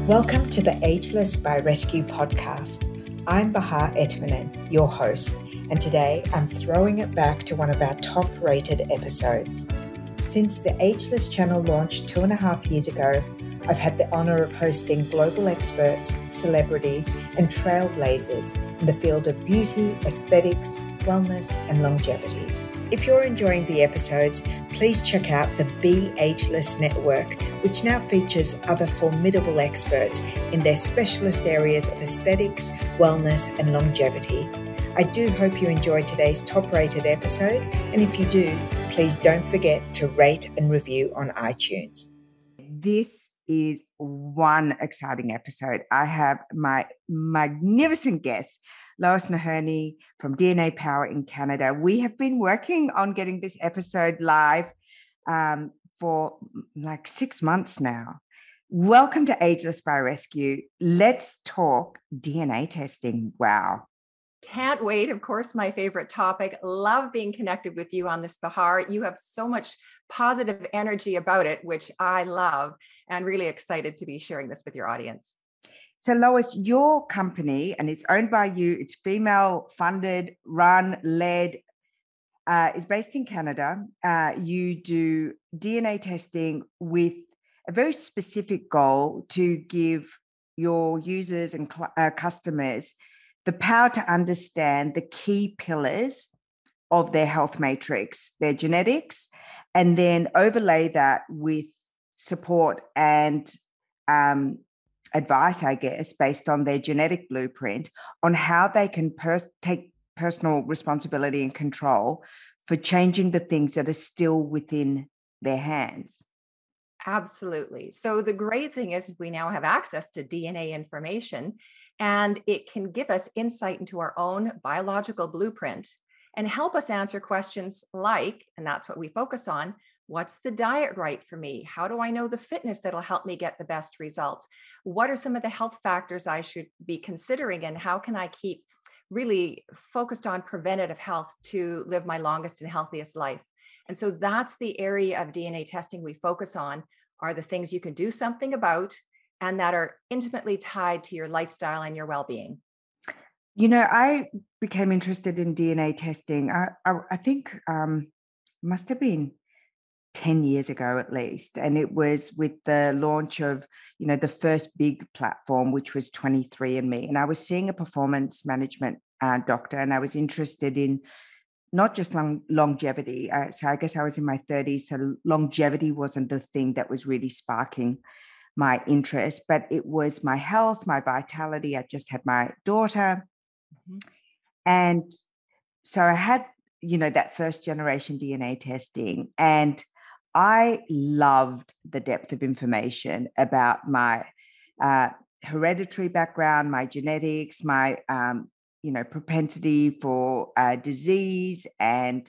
Welcome to the Ageless by Rescue podcast. I'm Bahar Etmanen, your host, and today I'm throwing it back to one of our top-rated episodes. Since the Ageless channel launched 2.5 years ago, I've had the honor of hosting global experts, celebrities, and trailblazers in the field of beauty, aesthetics, wellness, and longevity. If you're enjoying the episodes, please check out the Be Ageless Network, which now features other formidable experts in their specialist areas of aesthetics, wellness, and longevity. I do hope you enjoyed today's top-rated episode, and if you do, please don't forget to rate and review on iTunes. This is one exciting episode. I have my magnificent guest, Lois Naherney from DNA Power in Canada. We have been working on getting this episode live for like 6 months now. Welcome to Ageless by Rescue. Let's talk DNA testing. Wow. Can't wait. Of course, my favorite topic. Love being connected with you on this, Bahar. You have so much positive energy about it, which I love, and really excited to be sharing this with your audience. So Lois, your company, and it's owned by you, it's female funded, run, led, is based in Canada. You do DNA testing with a very specific goal to give your users and customers the power to understand the key pillars of their health matrix, their genetics, and then overlay that with support and advice, I guess, based on their genetic blueprint on how they can take personal responsibility and control for changing the things that are still within their hands. Absolutely. So the great thing is we now have access to DNA information, and it can give us insight into our own biological blueprint and help us answer questions like, and that's what we focus on, what's the diet right for me? How do I know the fitness that'll help me get the best results? What are some of the health factors I should be considering? And how can I keep really focused on preventative health to live my longest and healthiest life? And so that's the area of DNA testing we focus on, are the things you can do something about and that are intimately tied to your lifestyle and your well-being. You know, I became interested in DNA testing. I think must have been 10 years ago at least. And it was with the launch of, the first big platform, which was 23andMe. And I was seeing a performance management doctor, and I was interested in not just longevity. So I guess I was in my 30s. So longevity wasn't the thing that was really sparking my interest, but it was my health, my vitality. I just had my daughter. Mm-hmm. And so I had, that first generation DNA testing, and I loved the depth of information about my hereditary background, my genetics, my, propensity for disease and,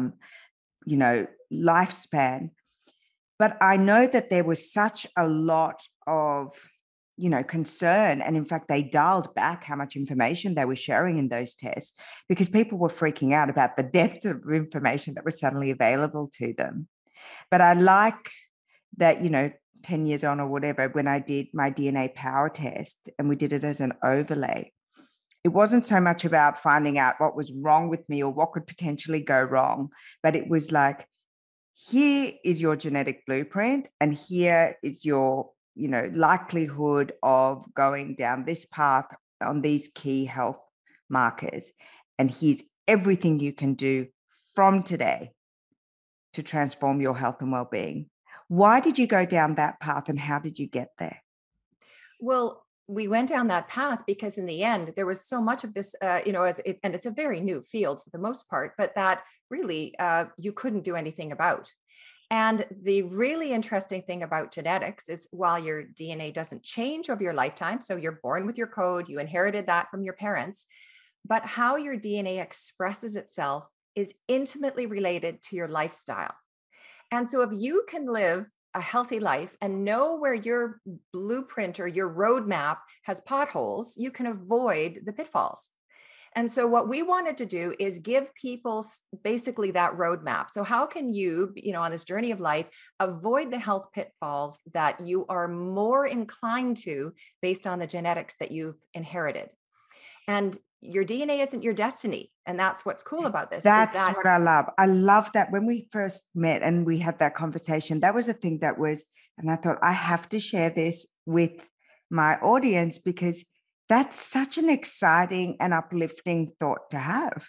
lifespan. But I know that there was such a lot of, concern. And in fact, they dialed back how much information they were sharing in those tests because people were freaking out about the depth of information that was suddenly available to them. But I like that, 10 years on or whatever, when I did my DNA Power test and we did it as an overlay, it wasn't so much about finding out what was wrong with me or what could potentially go wrong, but it was like, here is your genetic blueprint and here is your, likelihood of going down this path on these key health markers. And here's everything you can do from today to transform your health and well-being. Why did you go down that path and how did you get there? Well, we went down that path because in the end, there was so much of this, and it's a very new field for the most part, but that really you couldn't do anything about. And the really interesting thing about genetics is while your DNA doesn't change over your lifetime, so you're born with your code, you inherited that from your parents, but how your DNA expresses itself is intimately related to your lifestyle. And so if you can live a healthy life and know where your blueprint or your roadmap has potholes, you can avoid the pitfalls. And so what we wanted to do is give people basically that roadmap. So how can you, on this journey of life, avoid the health pitfalls that you are more inclined to based on the genetics that you've inherited? And your DNA isn't your destiny. And that's what's cool about this. That's what I love. I love that when we first met and we had that conversation, that was a thing that was, and I thought, I have to share this with my audience because that's such an exciting and uplifting thought to have.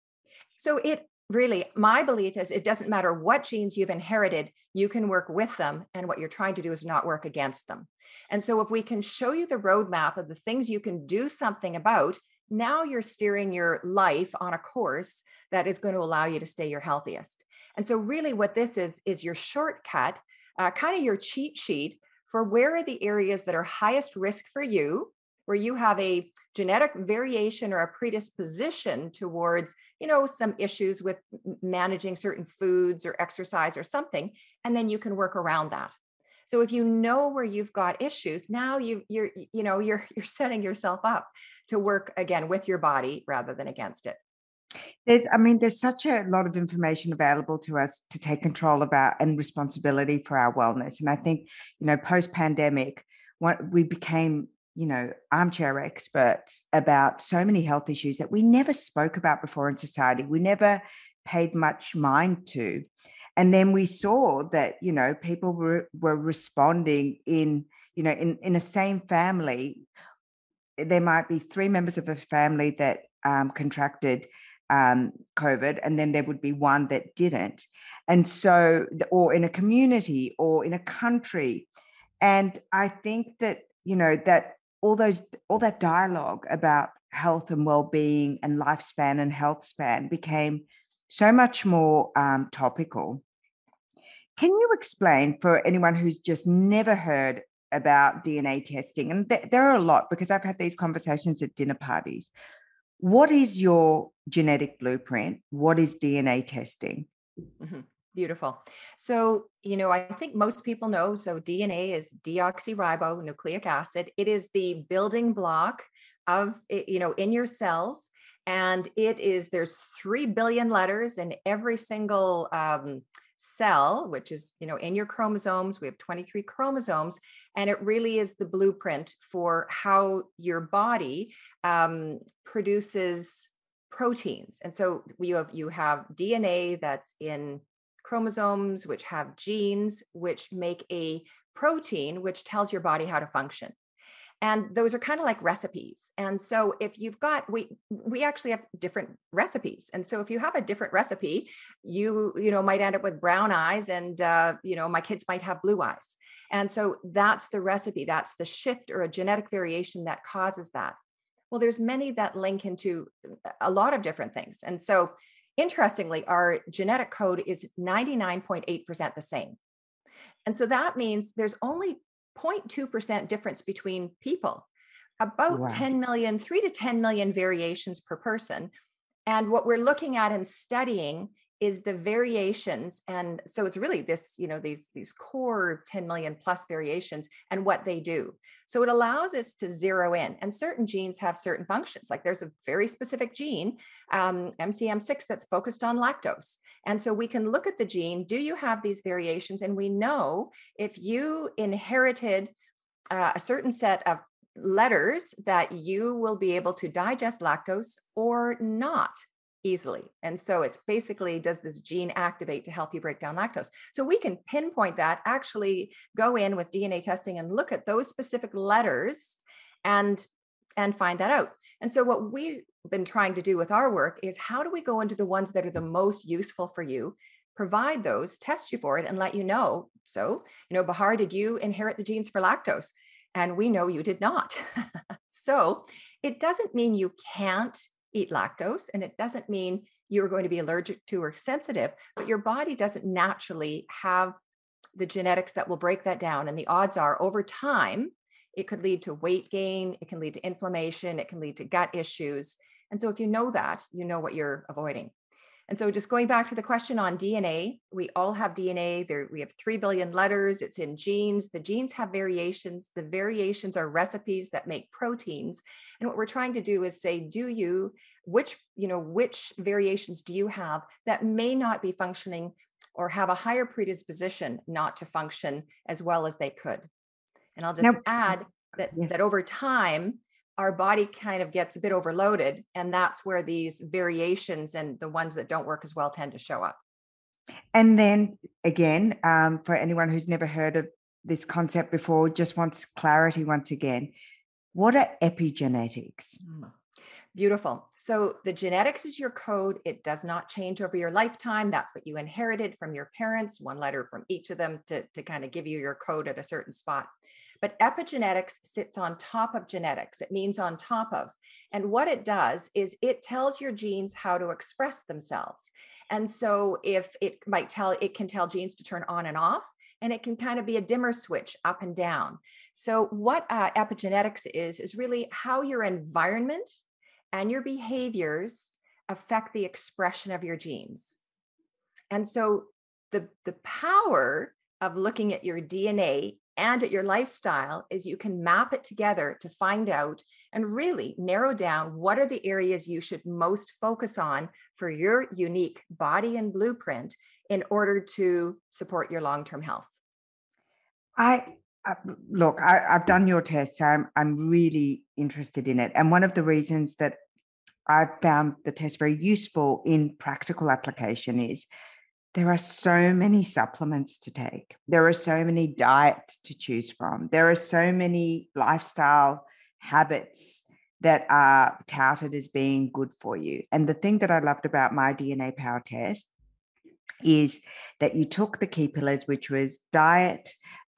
So it really, my belief is it doesn't matter what genes you've inherited, you can work with them. And what you're trying to do is not work against them. And so if we can show you the roadmap of the things you can do something about, now you're steering your life on a course that is going to allow you to stay your healthiest. And so really what this is your shortcut, kind of your cheat sheet for where are the areas that are highest risk for you, where you have a genetic variation or a predisposition towards, some issues with managing certain foods or exercise or something, and then you can work around that. So if you know where you've got issues, now you're setting yourself up to work again with your body rather than against it. There's such a lot of information available to us to take control of and responsibility for our wellness. And I think, post-pandemic, we became, armchair experts about so many health issues that we never spoke about before in society. We never paid much mind to. And then we saw that, people were responding in a same family. There might be 3 members of a family that contracted COVID, and then there would be one that didn't. And so, or in a community or in a country. And I think that, that all that dialogue about health and well-being and lifespan and health span became so much more topical. Can you explain for anyone who's just never heard about DNA testing? And there are a lot, because I've had these conversations at dinner parties. What is your genetic blueprint? What is DNA testing? Mm-hmm. Beautiful. So, I think most people know, so DNA is deoxyribonucleic acid. It is the building block of, in your cells. And there's 3 billion letters in every single cell, which is, in your chromosomes. We have 23 chromosomes, and it really is the blueprint for how your body produces proteins. And so you have DNA that's in chromosomes, which have genes, which make a protein, which tells your body how to function. And those are kind of like recipes. And so if you've got, we actually have different recipes. And so if you have a different recipe, you might end up with brown eyes, and, my kids might have blue eyes. And so that's the recipe. That's the shift or a genetic variation that causes that. Well, there's many that link into a lot of different things. And so interestingly, our genetic code is 99.8% the same. And so that means there's only 0.2% difference between people, about Wow. 3 to 10 million variations per person. And what we're looking at and studying is the variations. And so it's really this, these core 10 million plus variations and what they do. So it allows us to zero in, and certain genes have certain functions. Like there's a very specific gene, MCM6, that's focused on lactose. And so we can look at the gene, do you have these variations? And we know if you inherited a certain set of letters that you will be able to digest lactose or not easily. And so it's basically, does this gene activate to help you break down lactose? So we can pinpoint that, actually go in with DNA testing and look at those specific letters and find that out. And so what we've been trying to do with our work is, how do we go into the ones that are the most useful for you, provide those, test you for it, and let you know. So, Bahar, did you inherit the genes for lactose? And we know you did not. So it doesn't mean you can't eat lactose, and it doesn't mean you're going to be allergic to or sensitive, but your body doesn't naturally have the genetics that will break that down. And the odds are, over time, it could lead to weight gain, it can lead to inflammation, it can lead to gut issues. And so if you know that, you know what you're avoiding. And so just going back to the question on DNA, we all have DNA. We have 3 billion letters. It's in genes. The genes have variations. The variations are recipes that make proteins. And what we're trying to do is say, which variations do you have that may not be functioning or have a higher predisposition not to function as well as they could? And I'll just add that over time, our body kind of gets a bit overloaded, and that's where these variations and the ones that don't work as well tend to show up. And then again, for anyone who's never heard of this concept before, just wants clarity once again, what are epigenetics? Beautiful. So the genetics is your code. It does not change over your lifetime. That's what you inherited from your parents, one letter from each of them to kind of give you your code at a certain spot. But epigenetics sits on top of genetics. It means on top of. And what it does is it tells your genes how to express themselves. And so if it can tell genes to turn on and off, and it can kind of be a dimmer switch up and down. So what epigenetics is really how your environment and your behaviors affect the expression of your genes. And so the power of looking at your DNA and at your lifestyle is you can map it together to find out and really narrow down what are the areas you should most focus on for your unique body and blueprint in order to support your long-term health. I've done your test, so I'm really interested in it. And one of the reasons that I've found the test very useful in practical application is there are so many supplements to take. There are so many diets to choose from. There are so many lifestyle habits that are touted as being good for you. And the thing that I loved about my DNA Power test is that you took the key pillars, which was diet,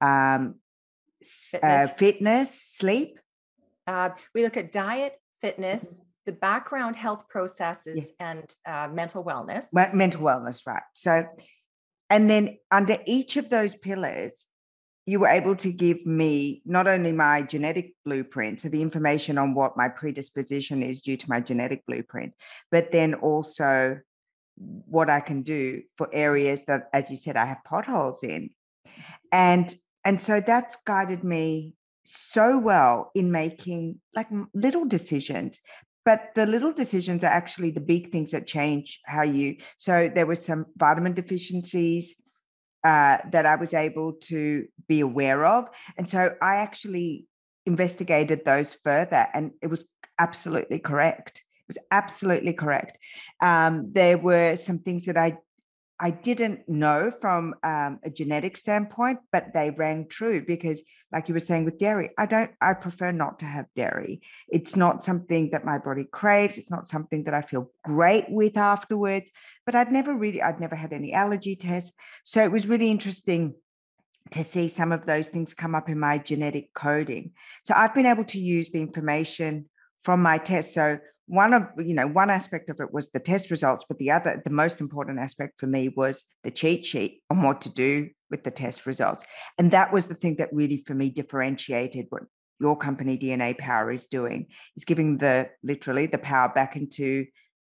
fitness, sleep. We look at diet, fitness, the background health processes, and mental wellness. Mental wellness, right. So, and then under each of those pillars, you were able to give me not only my genetic blueprint, so the information on what my predisposition is due to my genetic blueprint, but then also what I can do for areas that, as you said, I have potholes in. And so that's guided me so well in making like little decisions. But the little decisions are actually the big things that change how you. So there were some vitamin deficiencies that I was able to be aware of. And so I actually investigated those further, and it was absolutely correct. It was absolutely correct. There were some things that I didn't know from a genetic standpoint, but they rang true because, like you were saying with dairy, I prefer not to have dairy. It's not something that my body craves. It's not something that I feel great with afterwards, but I'd never had any allergy tests. So it was really interesting to see some of those things come up in my genetic coding. So I've been able to use the information from my test. So one aspect of it was the test results, but the most important aspect for me was the cheat sheet on what to do with the test results. And that was the thing that really, for me, differentiated what your company DNA Power is doing, is giving literally the power back into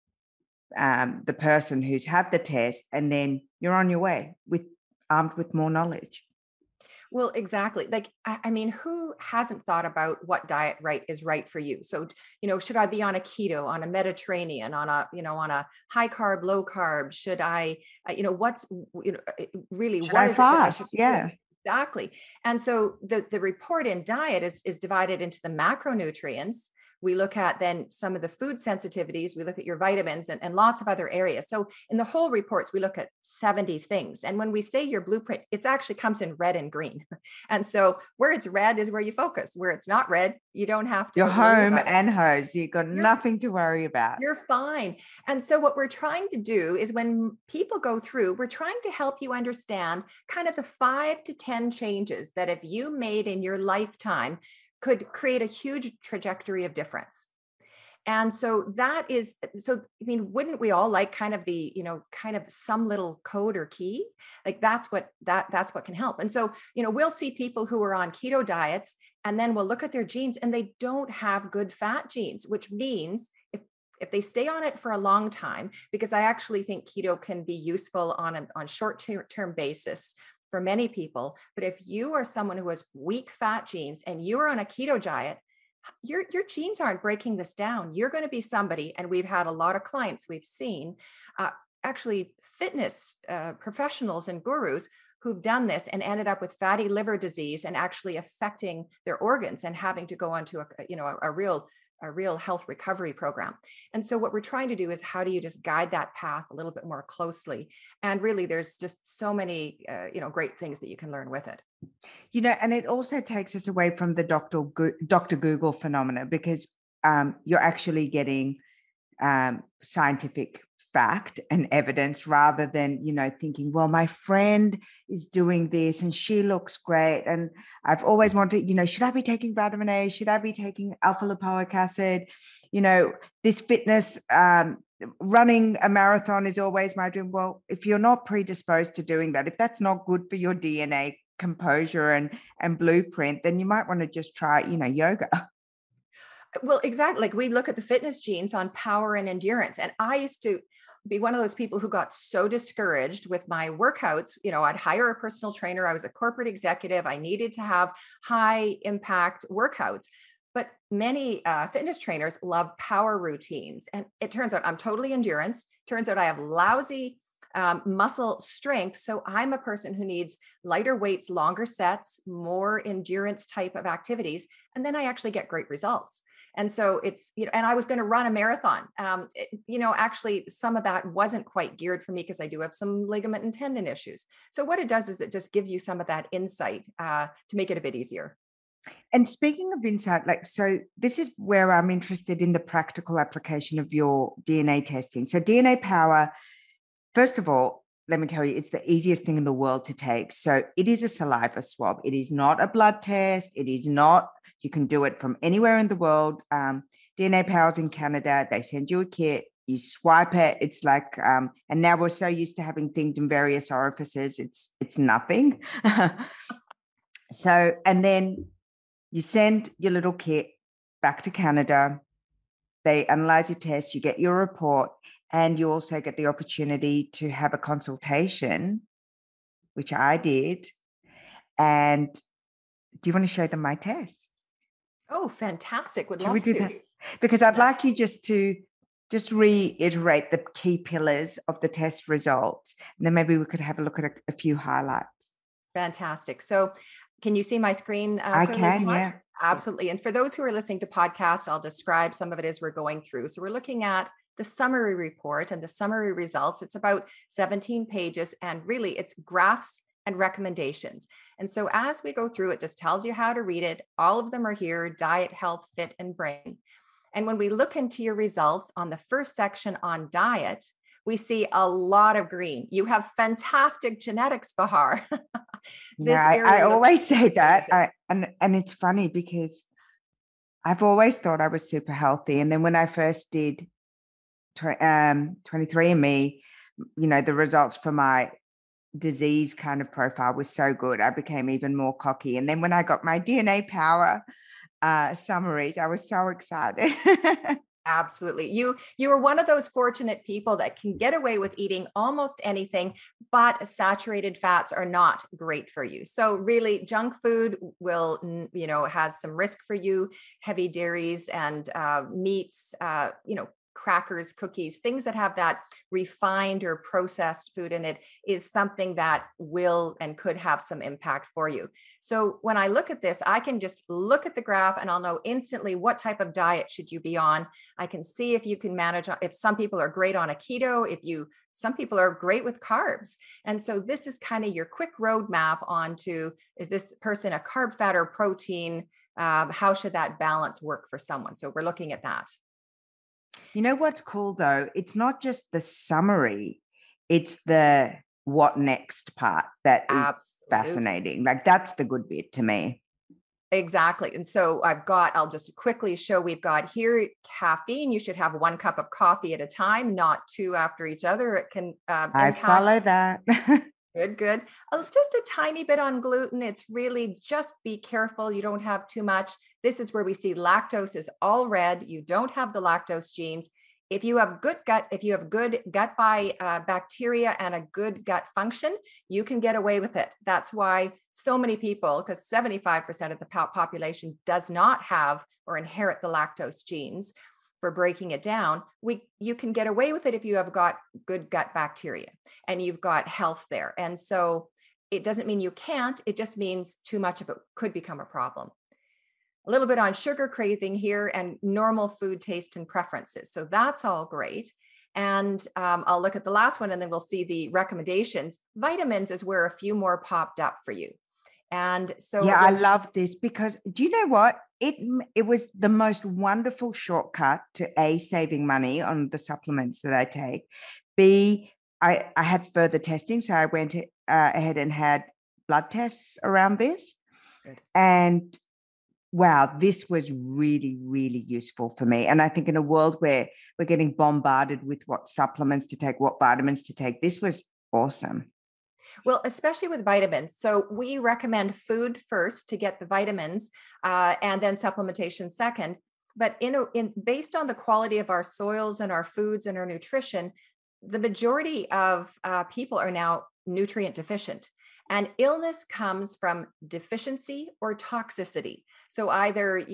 the person who's had the test, and then you're on your way armed with more knowledge. Well, exactly. Like, I mean, who hasn't thought about what diet is right for you? So, should I be on a keto, on a Mediterranean, on a high carb, low carb? Should I, really, should I fast? Yeah. Exactly. And so the report in diet is divided into the macronutrients. We look at then some of the food sensitivities. We look at your vitamins and lots of other areas. So in the whole reports, we look at 70 things. And when we say your blueprint, it actually comes in red and green. And so where it's red is where you focus. Where it's not red, you don't have to. You're home and hose. You've got nothing to worry about. You're fine. And so what we're trying to do is when people go through, we're trying to help you understand kind of the 5 to 10 changes that if you made in your lifetime could create a huge trajectory of difference. And so wouldn't we all like kind of some little code or key? Like that's what can help. And so, we'll see people who are on keto diets, and then we'll look at their genes and they don't have good fat genes, which means if they stay on it for a long time, because I actually think keto can be useful on short-term basis for many people. But if you are someone who has weak fat genes and you are on a keto diet, your genes aren't breaking this down. You're going to be somebody, and we've had a lot of clients we've seen, actually fitness professionals and gurus who've done this and ended up with fatty liver disease and actually affecting their organs and having to go onto a real health recovery program. And so what we're trying to do is, how do you just guide that path a little bit more closely? And really, there's just so many, great things that you can learn with it. And it also takes us away from the Dr. Google phenomena, because you're actually getting scientific fact and evidence, rather than, thinking, well, my friend is doing this and she looks great. And I've always wanted, should I be taking vitamin A? Should I be taking alpha lipoic acid? This fitness, running a marathon is always my dream. Well, if you're not predisposed to doing that, if that's not good for your DNA composure and blueprint, then you might want to just try, yoga. Well, exactly. Like, we look at the fitness genes on power and endurance. And I used to be one of those people who got so discouraged with my workouts. I'd hire a personal trainer. I was a corporate executive. I needed to have high impact workouts. But many fitness trainers love power routines. And it turns out I'm totally endurance. Turns out I have lousy muscle strength. So I'm a person who needs lighter weights, longer sets, more endurance type of activities. And then I actually get great results. And so it's, and I was going to run a marathon. Actually some of that wasn't quite geared for me, because I do have some ligament and tendon issues. So what it does is it just gives you some of that insight to make it a bit easier. And speaking of insight, so this is where I'm interested in the practical application of your DNA testing. So DNA Power, first of all, let me tell you, it's the easiest thing in the world to take. So it is a saliva swab. It is not a blood test. It is not, you can do it from anywhere in the world. DNA Power's in Canada. They send you a kit. You swipe it. It's like, and now we're so used to having things in various orifices. It's nothing. So, and then you send your little kit back to Canada. They analyze your test. You get your report. And you also get the opportunity to have a consultation, which I did. And do you want to show them my tests? Oh, fantastic. Would love to. That? Because I'd like you just to reiterate the key pillars of the test results. And then maybe we could have a look at a few highlights. Fantastic. So can you see my screen? I can, yeah. Absolutely. And for those who are listening to podcast, I'll describe some of it as we're going through. So we're looking at the summary report and the summary results. It's about 17 pages, and really it's graphs and recommendations. And so as we go through, it just tells you how to read it. All of them are here: diet, health, fit, and brain. And when we look into your results on the first section on diet, we see a lot of green. You have fantastic genetics, Bahar. I always say that. And it's funny because I've always thought I was super healthy. And then when I first did 23andMe, the results for my disease kind of profile was so good, I became even more cocky. And then when I got my DNA Power summaries, I was so excited. Absolutely. You are one of those fortunate people that can get away with eating almost anything, but saturated fats are not great for you. So really, junk food will, has some risk for you. Heavy dairies and meats, crackers, cookies, things that have that refined or processed food in it is something that will and could have some impact for you. So when I look at this, I can just look at the graph and I'll know instantly what type of diet should you be on. I can see if you can manage, if some people are great on a keto, some people are great with carbs. And so this is kind of your quick roadmap onto, is this person a carb, fat, or protein? How should that balance work for someone? So we're looking at that. You know what's cool though? It's not just the summary, it's the what next part that is Absolutely. Fascinating. Like that's the good bit to me. Exactly. And so I'll just quickly show, we've got here caffeine. You should have 1 cup of coffee at a time, not 2 after each other. It can I follow that. Good. Just a tiny bit on gluten. It's really just be careful. You don't have too much. This is where we see lactose is all red. You don't have the lactose genes. If you have good gut bacteria and a good gut function, you can get away with it. That's why so many people, because 75% of the population does not have or inherit the lactose genes for breaking it down, you can get away with it if you have got good gut bacteria and you've got health there. And so it doesn't mean you can't, it just means too much of it could become a problem. A little bit on sugar craving here and normal food taste and preferences. So that's all great. And I'll look at the last one and then we'll see the recommendations. Vitamins is where a few more popped up for you. And so I love this because do you know what? It was the most wonderful shortcut to A, saving money on the supplements that I take. B, I had further testing. So I went ahead and had blood tests around this. Good. And wow, this was really, really useful for me. And I think in a world where we're getting bombarded with what supplements to take, what vitamins to take, this was awesome. Well, especially with vitamins. So we recommend food first to get the vitamins and then supplementation second. But based on the quality of our soils and our foods and our nutrition, the majority of people are now nutrient deficient. And illness comes from deficiency or toxicity. So either,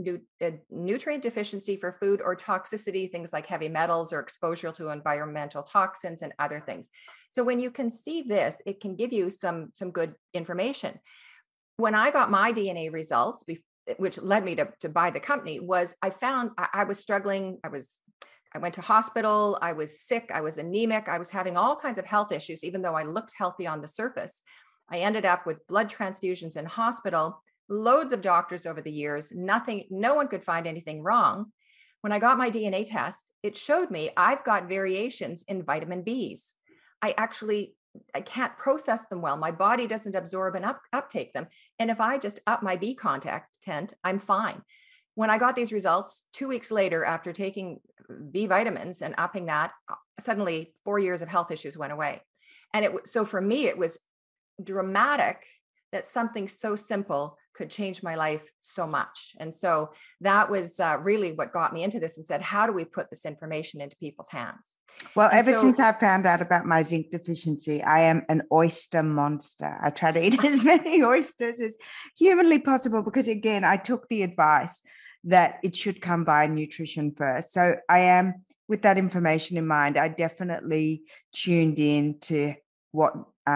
nutrient deficiency for food or toxicity, things like heavy metals or exposure to environmental toxins and other things. So when you can see this, it can give you some good information. When I got my DNA results, which led me to buy the company, was I found I was struggling. I went to hospital. I was sick. I was anemic. I was having all kinds of health issues, even though I looked healthy on the surface. I ended up with blood transfusions in hospital, loads of doctors over the years, no one could find anything wrong. When I got my DNA test, it showed me I've got variations in vitamin Bs. I can't process them well. My body doesn't absorb and uptake them. And if I just up my B content, I'm fine. When I got these results 2 weeks later, after taking B vitamins and upping that, suddenly 4 years of health issues went away. And so for me, it was dramatic that something so simple could change my life so much. And so that was really what got me into this and said, how do we put this information into people's hands? Well, since I found out about my zinc deficiency, I am an oyster monster. I try to eat as many oysters as humanly possible because, again, I took the advice that it should come by nutrition first. So I am, with that information in mind, I definitely tuned in to what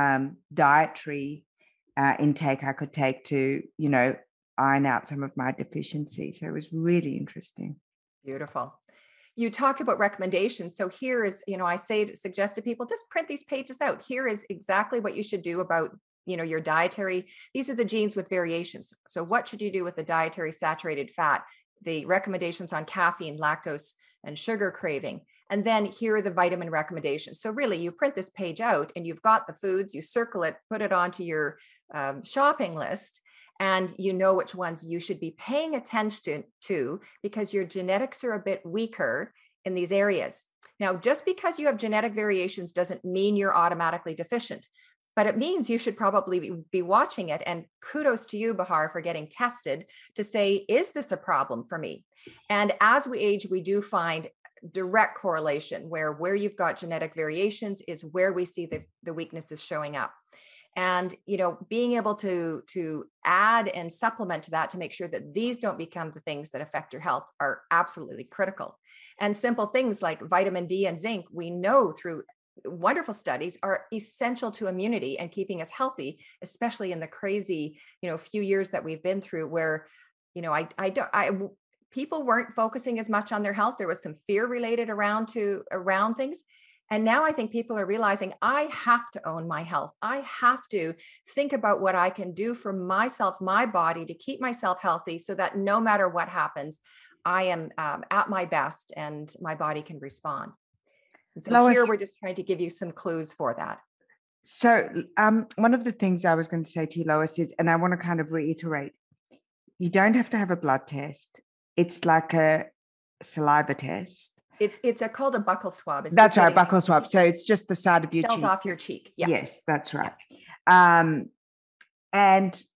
dietary intake I could take to, iron out some of my deficiencies. So it was really interesting. Beautiful. You talked about recommendations. So here is, I suggest to people, just print these pages out. Here is exactly what you should do about, your dietary. These are the genes with variations. So what should you do with the dietary saturated fat, the recommendations on caffeine, lactose, and sugar craving. And then here are the vitamin recommendations. So really you print this page out and you've got the foods, you circle it, put it onto your shopping list, and you know which ones you should be paying attention to because your genetics are a bit weaker in these areas. Now, just because you have genetic variations doesn't mean you're automatically deficient, but it means you should probably be watching it. And kudos to you, Bahar, for getting tested to say, is this a problem for me? And as we age, we do find direct correlation where you've got genetic variations is where we see the weaknesses showing up. And, being able to add and supplement to that to make sure that these don't become the things that affect your health are absolutely critical. And simple things like vitamin D and zinc, we know through wonderful studies are essential to immunity and keeping us healthy, especially in the crazy, few years that we've been through where, people weren't focusing as much on their health. There was some fear related around things. And now I think people are realizing I have to own my health. I have to think about what I can do for myself, my body to keep myself healthy so that no matter what happens, I am at my best and my body can respond. And so Lois, here we're just trying to give you some clues for that. So one of the things I was going to say to you, Lois, is, and I want to kind of reiterate, you don't have to have a blood test. It's like a saliva test. It's called a buccal swab. That's right, buccal swab. So it's just the side of your cheek. Cells off your cheek. Yeah. Yes, that's right. Yeah. And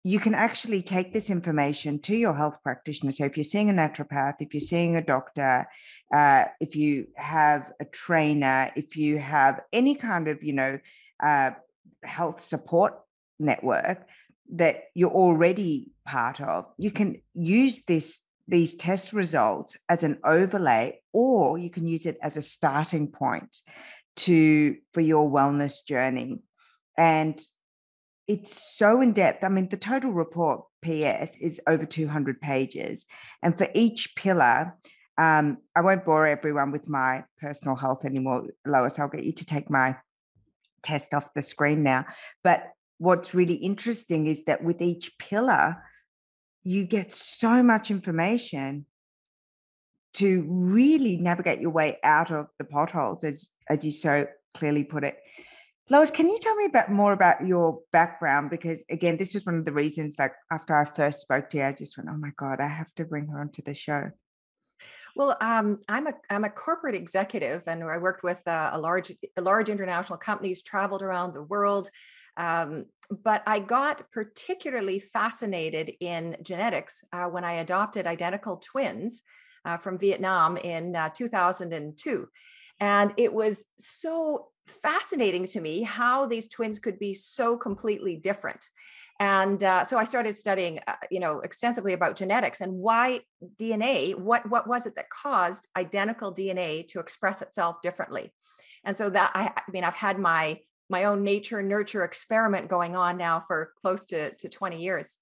you can actually take this information to your health practitioner. So if you're seeing a naturopath, if you're seeing a doctor, if you have a trainer, if you have any kind of, health support network that you're already part of, you can use these test results as an overlay, or you can use it as a starting point for your wellness journey. And it's so in depth. I mean, the total report PS is over 200 pages. And for each pillar, I won't bore everyone with my personal health anymore, Lois. I'll get you to take my test off the screen now. But what's really interesting is that with each pillar, you get so much information to really navigate your way out of the potholes, as you so clearly put it. Lois, can you tell me more about your background? Because again, this was one of the reasons, like after I first spoke to you, I just went, oh my God, I have to bring her onto the show. Well, I'm a corporate executive, and I worked with a large international companies, traveled around the world. But I got particularly fascinated in genetics when I adopted identical twins from Vietnam in 2002. And it was so fascinating to me how these twins could be so completely different. And so I started studying, extensively about genetics and why DNA, what was it that caused identical DNA to express itself differently? And so that, I've had my own nature nurture experiment going on now for close to 20 years.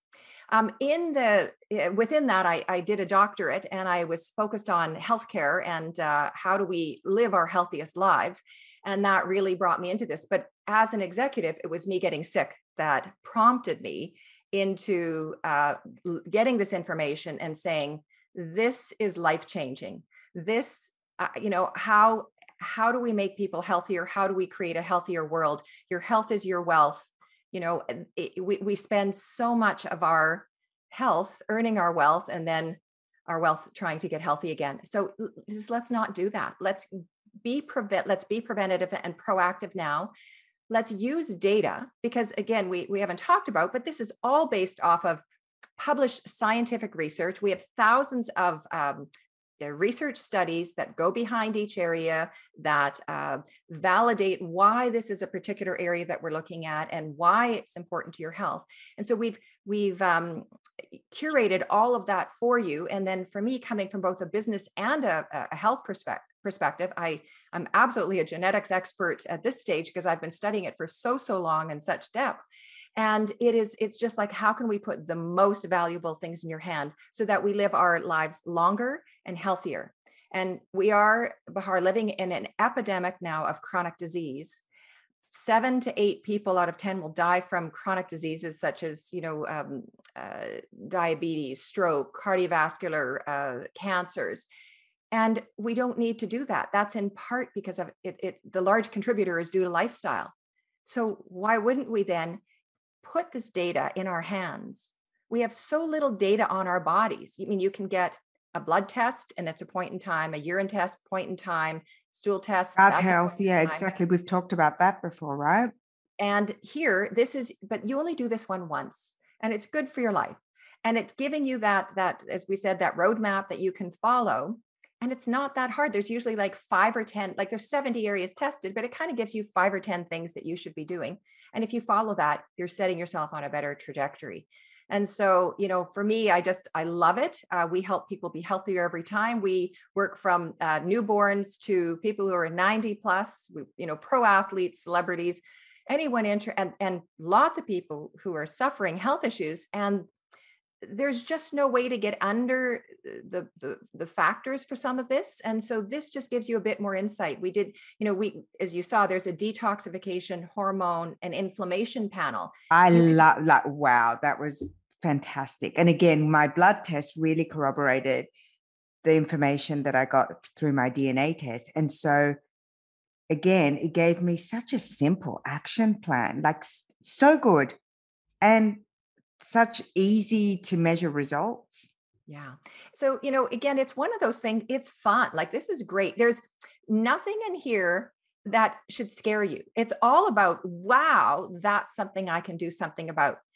Within that, I did a doctorate, and I was focused on healthcare and how do we live our healthiest lives. And that really brought me into this. But as an executive, it was me getting sick that prompted me into getting this information and saying, this is life-changing. This, how do we make people healthier? How do we create a healthier world? Your health is your wealth. We spend so much of our health earning our wealth, and then our wealth trying to get healthy again. So let's not do that. Let's be preventative and proactive now. Let's use data, because again, we haven't talked about, but this is all based off of published scientific research. We have thousands of research studies that go behind each area that validate why this is a particular area that we're looking at and why it's important to your health. And so we've curated all of that for you. And then for me, coming from both a business and a health perspective, I'm absolutely a genetics expert at this stage because I've been studying it for so long in such depth. And it's just like, how can we put the most valuable things in your hand so that we live our lives longer and healthier? And we are, Bahar, living in an epidemic now of chronic disease. 7 to 8 people out of 10 will die from chronic diseases such as, diabetes, stroke, cardiovascular, cancers. And we don't need to do that. That's in part because of it. The large contributor is due to lifestyle. So why wouldn't we then put this data in our hands? We have so little data on our bodies. I mean, you can get a blood test and it's a point in time, a urine test, point in time, stool test. Gut health. Yeah, exactly. We've talked about that before, right? And here, but you only do this one once, and it's good for your life. And it's giving you that, as we said, that roadmap that you can follow. And it's not that hard. There's usually like 5 or 10, like there's 70 areas tested, but it kind of gives you 5 or 10 things that you should be doing. And if you follow that, you're setting yourself on a better trajectory. And so, for me, I love it. We help people be healthier every time. We work from newborns to people who are 90 plus, pro athletes, celebrities, anyone and lots of people who are suffering health issues. And there's just no way to get under the factors for some of this. And so this just gives you a bit more insight. We did, as you saw, there's a detoxification, hormone, and inflammation panel. Wow, that was fantastic. And again, my blood test really corroborated the information that I got through my DNA test. And so again, it gave me such a simple action plan, like so good. And such easy to measure results. Yeah. So, again, it's one of those things, it's fun. Like, this is great. There's nothing in here that should scare you. It's all about, wow, that's something I can do something about.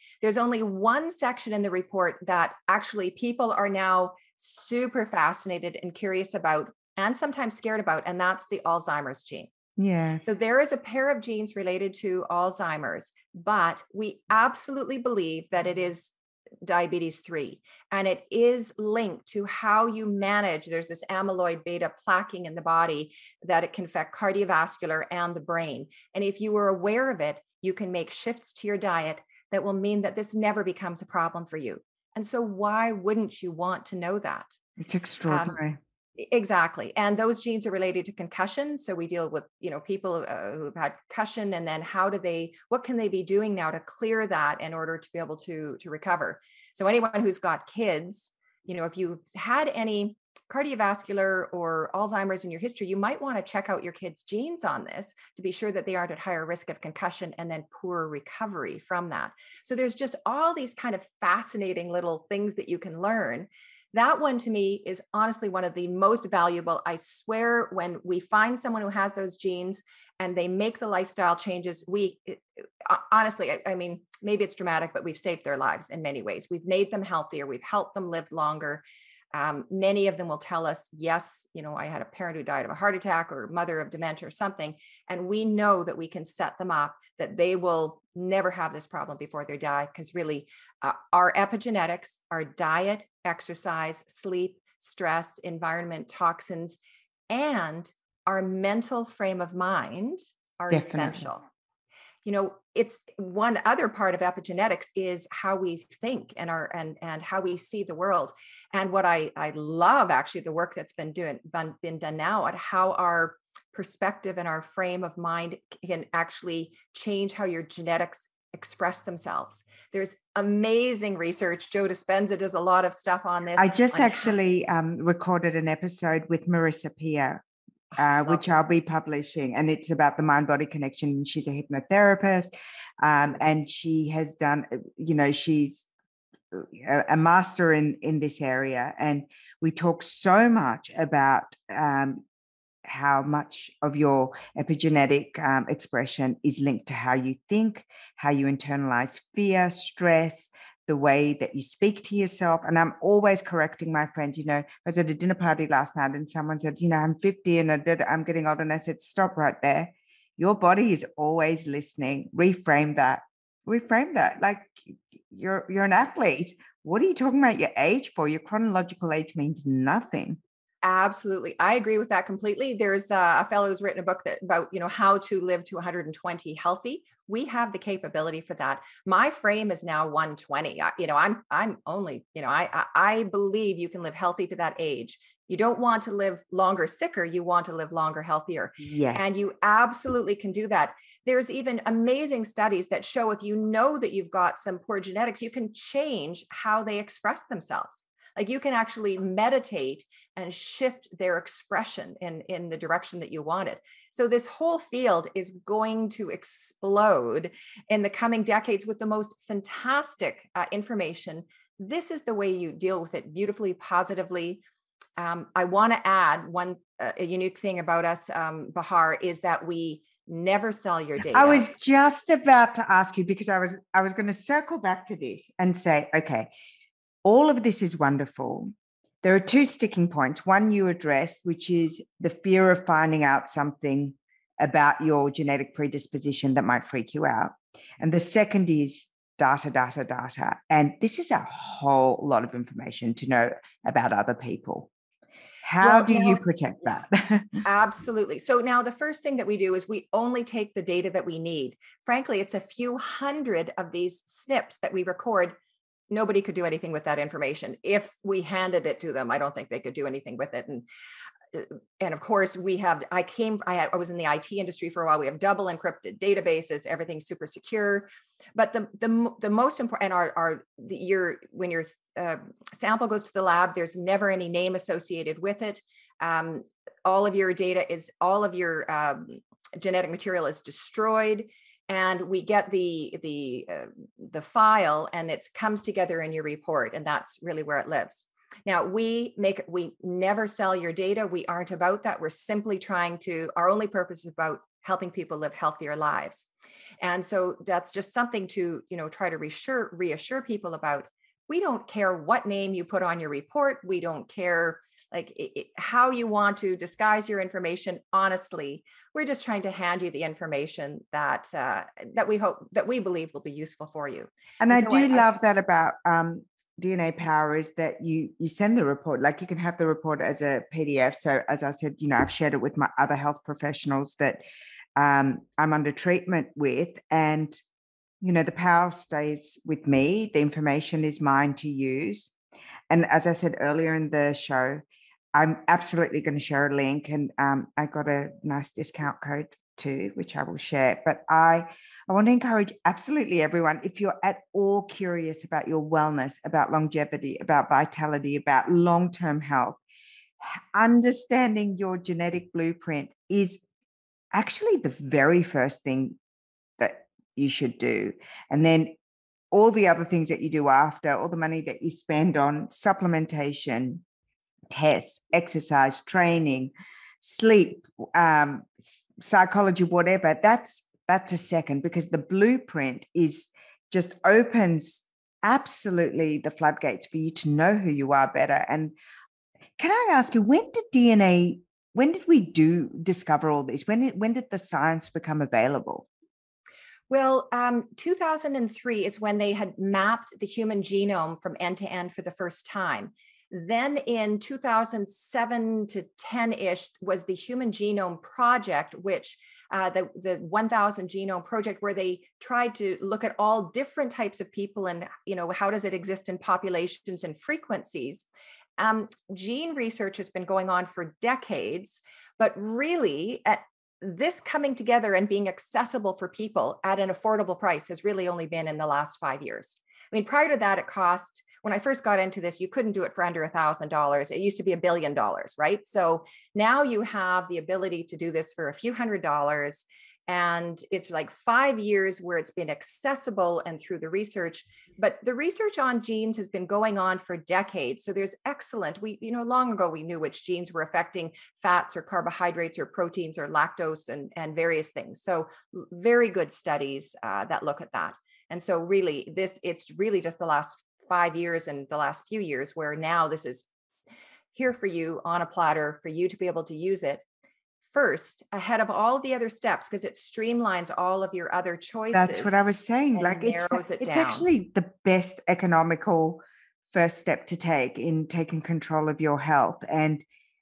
There's only one section in the report that actually people are now super fascinated and curious about, and sometimes scared about, and that's the Alzheimer's gene. Yeah. So there is a pair of genes related to Alzheimer's, but we absolutely believe that it is diabetes 3, and it is linked to how you manage. There's this amyloid beta plaquing in the body that it can affect cardiovascular and the brain. And if you were aware of it, you can make shifts to your diet that will mean that this never becomes a problem for you. And so why wouldn't you want to know that? It's extraordinary. Exactly. And those genes are related to concussion. So we deal with, people who've had concussion, and then what can they be doing now to clear that in order to be able to recover? So anyone who's got kids, if you've had any cardiovascular or Alzheimer's in your history, you might want to check out your kids' genes on this to be sure that they aren't at higher risk of concussion and then poor recovery from that. So there's just all these kind of fascinating little things that you can learn. That one to me is honestly one of the most valuable. I swear, when we find someone who has those genes and they make the lifestyle changes, honestly, I mean, maybe it's dramatic, but we've saved their lives in many ways. We've made them healthier. We've helped them live longer. Many of them will tell us, yes, I had a parent who died of a heart attack, or mother of dementia or something. And we know that we can set them up, that they will never have this problem before they die. Because really, our epigenetics, our diet, exercise, sleep, stress, environment, toxins, and our mental frame of mind are essential. It's one other part of epigenetics is how we think and how we see the world. And what I love, actually, the work that's been done now at how our perspective and our frame of mind can actually change how your genetics express themselves. There's amazing research. Joe Dispenza does a lot of stuff on this. I just actually recorded an episode with Marissa Peer, which I'll be publishing, and it's about the mind-body connection. She's a hypnotherapist, and she has done, she's a master in this area. And we talk so much about how much of your epigenetic expression is linked to how you think, how you internalize fear, stress, the way that you speak to yourself. And I'm always correcting my friends. I was at a dinner party last night and someone said, I'm 50 and I'm getting old. And I said, stop right there. Your body is always listening. Reframe that. Like you're an athlete. What are you talking about your age for? Your chronological age means nothing. Absolutely. I agree with that completely. There's a fellow who's written a book about, how to live to 120 healthy. We have the capability for that. My frame is now 120. I'm only, I believe you can live healthy to that age. You don't want to live longer sicker. You want to live longer healthier. Yes. And you absolutely can do that. There's even amazing studies that show if you know that you've got some poor genetics, you can change how they express themselves. Like you can actually meditate and shift their expression in the direction that you want it. So this whole field is going to explode in the coming decades with the most fantastic information. This is the way you deal with it beautifully, positively. I want to add one a unique thing about us, Bahar, is that we never sell your data. I was just about to ask you, because I was going to circle back to this and say, okay, all of this is wonderful. There are two sticking points. One you addressed, which is the fear of finding out something about your genetic predisposition that might freak you out. And the second is data. And this is a whole lot of information to know about other people. How do you protect that? Absolutely. So now the first thing that we do is we only take the data that we need. Frankly, it's a few hundred of these SNPs that we record. Nobody could do anything with that information. If we handed it to them, I don't think they could do anything with it. And of course I was in the IT industry for a while. We have double encrypted databases, everything's super secure. But the most important when your sample goes to the lab, there's never any name associated with it. All of your data all of your genetic material is destroyed. And we get the file, and it comes together in your report, and that's really where it lives. Now we never sell your data. We aren't about that. We're simply our only purpose is about helping people live healthier lives. And so that's just something to, try to reassure people about. We don't care what name you put on your report. We don't care how you want to disguise your information. Honestly, we're just trying to hand you the information that we believe will be useful for you. And I do love that about DNA Power is that you send the report, like you can have the report as a PDF. So as I said, I've shared it with my other health professionals that I'm under treatment with, and the power stays with me. The information is mine to use. And as I said earlier in the show, I'm absolutely going to share a link, and I got a nice discount code too, which I will share. But I want to encourage absolutely everyone, if you're at all curious about your wellness, about longevity, about vitality, about long-term health, understanding your genetic blueprint is actually the very first thing that you should do. And then all the other things that you do after, all the money that you spend on supplementation, tests, exercise, training, sleep, psychology, whatever, that's a second, because the blueprint is just opens absolutely the floodgates for you to know who you are better. And can I ask you, when did we discover all this? When did the science become available? Well, 2003 is when they had mapped the human genome from end to end for the first time. Then in 2007 to 10-ish was the Human Genome Project, which the 1000 Genome Project, where they tried to look at all different types of people and, how does it exist in populations and frequencies. Gene research has been going on for decades, but really this coming together and being accessible for people at an affordable price has really only been in the last 5 years. I mean, prior to that, it cost, when I first got into this, you couldn't do it for under $1,000. It used to be $1 billion, right? So now you have the ability to do this for a few $100s. And it's like 5 years where it's been accessible and through the research. But the research on genes has been going on for decades. So there's excellent, long ago, we knew which genes were affecting fats or carbohydrates or proteins or lactose and various things. So very good studies that look at that. And so really it's really just the last 5 years and the last few years where now this is here for you on a platter for you to be able to use it first ahead of all the other steps, because it streamlines all of your other choices. That's what I was saying. Like it's actually the best economical first step to take in taking control of your health. And,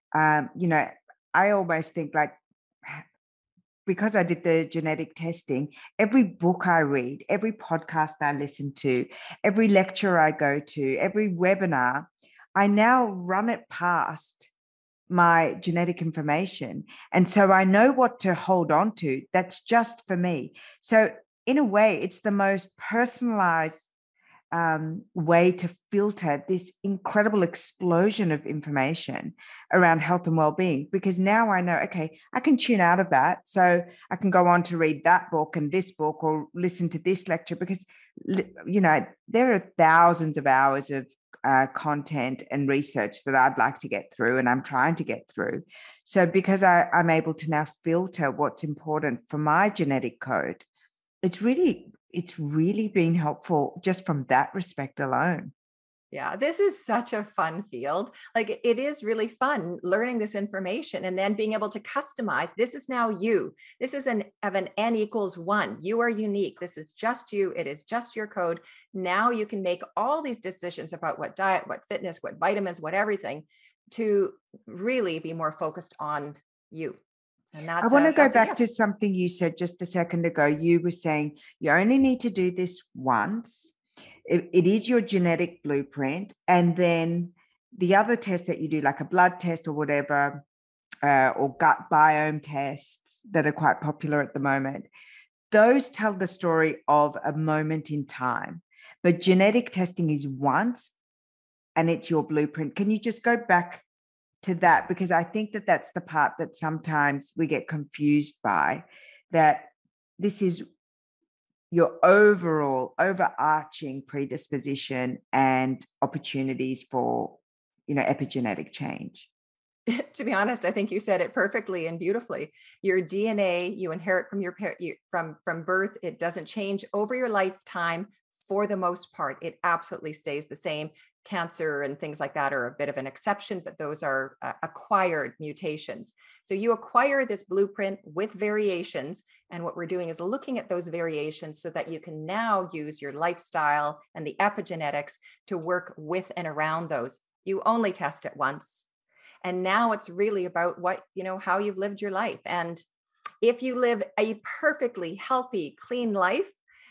I almost think like, because I did the genetic testing, every book I read, every podcast I listen to, every lecture I go to, every webinar, I now run it past my genetic information. And so I know what to hold on to. That's just for me. So in a way, it's the most personalized way to filter this incredible explosion of information around health and well-being, because now I know, okay, I can tune out of that. So I can go on to read that book and this book or listen to this lecture, because, there are thousands of hours of content and research that I'd like to get through, and I'm trying to get through. So because I'm able to now filter what's important for my genetic code, it's really been helpful just from that respect alone. Yeah, this is such a fun field. Like it is really fun learning this information and then being able to customize. This is now you. This is of an N equals 1. You are unique. This is just you. It is just your code. Now you can make all these decisions about what diet, what fitness, what vitamins, what everything, to really be more focused on you. And I want to go back to something you said just a second ago. You were saying you only need to do this once. It is your genetic blueprint. And then the other tests that you do, like a blood test or whatever, or gut biome tests that are quite popular at the moment, those tell the story of a moment in time. But genetic testing is once, and it's your blueprint. Can you just go back to that? Because I think that that's the part that sometimes we get confused by, that this is your overall overarching predisposition and opportunities for, epigenetic change. To be honest, I think you said it perfectly and beautifully. Your DNA you inherit from your from birth. It doesn't change over your lifetime for the most part. It absolutely stays the same. Cancer and things like that are a bit of an exception, but those are acquired mutations. So you acquire this blueprint with variations. And what we're doing is looking at those variations so that you can now use your lifestyle and the epigenetics to work with and around those. You only test it once. And now it's really about what, how you've lived your life. And if you live a perfectly healthy, clean life,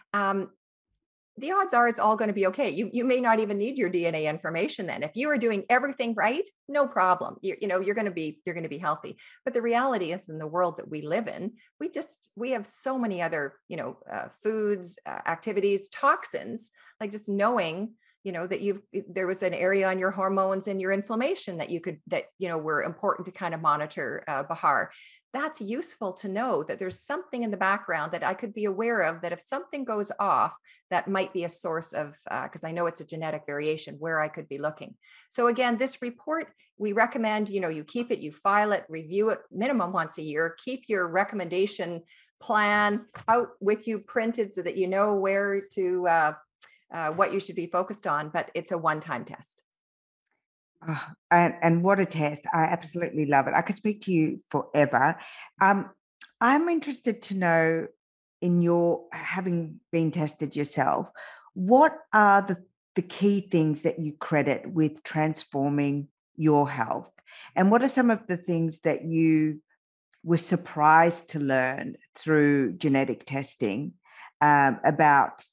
the odds are it's all going to be okay. You may not even need your DNA information then. If you are doing everything right, no problem. You're going to be healthy. But the reality is, in the world that we live in, we have so many other, foods, activities, toxins, like just knowing that there was an area on your hormones and your inflammation that were important to kind of monitor, Bahar. That's useful to know that there's something in the background that I could be aware of, that if something goes off, that might be a source of, because I know it's a genetic variation, where I could be looking. So again, this report, we recommend, you keep it, you file it, review it minimum once a year, keep your recommendation plan out with you printed so that you know where to, what you should be focused on, but it's a one-time test. Oh, and what a test. I absolutely love it. I could speak to you forever. I'm interested to know, in your having been tested yourself, what are the key things that you credit with transforming your health? And what are some of the things that you were surprised to learn through genetic testing about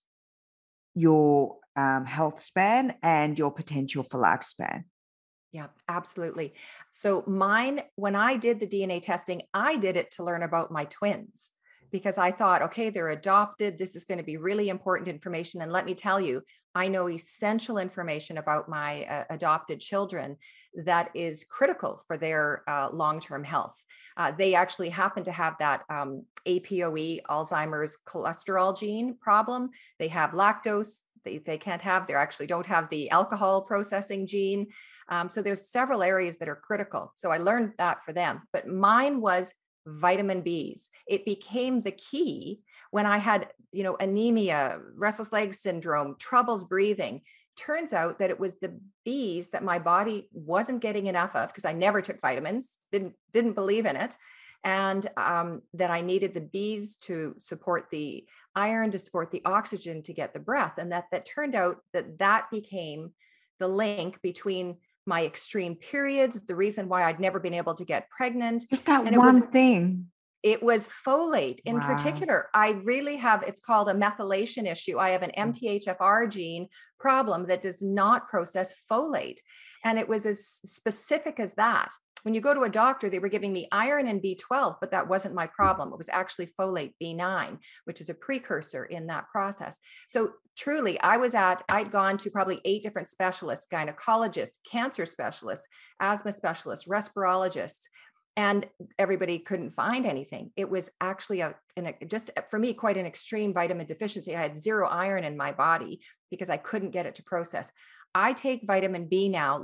your health span and your potential for lifespan? Yeah, absolutely. So mine, when I did the DNA testing, I did it to learn about my twins, because I thought, okay, they're adopted. This is going to be really important information. And let me tell you, I know essential information about my adopted children that is critical for their long-term health. They actually happen to have that APOE, Alzheimer's cholesterol gene problem. They have lactose. They can't have, they actually don't have the alcohol processing gene. So there's several areas that are critical. So I learned that for them, but mine was vitamin Bs. It became the key when I had, anemia, restless leg syndrome, troubles breathing. Turns out that it was the Bs that my body wasn't getting enough of, because I never took vitamins, didn't believe in it. And that I needed the Bs to support the iron, to support the oxygen, to get the breath. And that turned out that became the link between my extreme periods, the reason why I'd never been able to get pregnant. Just that and one thing. It was folate in Wow. particular. I really have, it's called a methylation issue. I have an MTHFR gene problem that does not process folate. And it was as specific as that. When you go to a doctor, they were giving me iron and B12, but that wasn't my problem. It was actually folate B9, which is a precursor in that process. So truly, I'd gone to probably 8 different specialists, gynecologists, cancer specialists, asthma specialists, respirologists, and everybody couldn't find anything. It was actually just for me, quite an extreme vitamin deficiency. I had 0 iron in my body because I couldn't get it to process. I take vitamin B now